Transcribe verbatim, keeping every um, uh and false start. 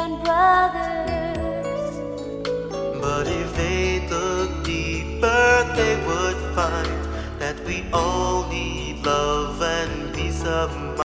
and brothers. But if they look deeper, they would find that we all need love and peace of mind.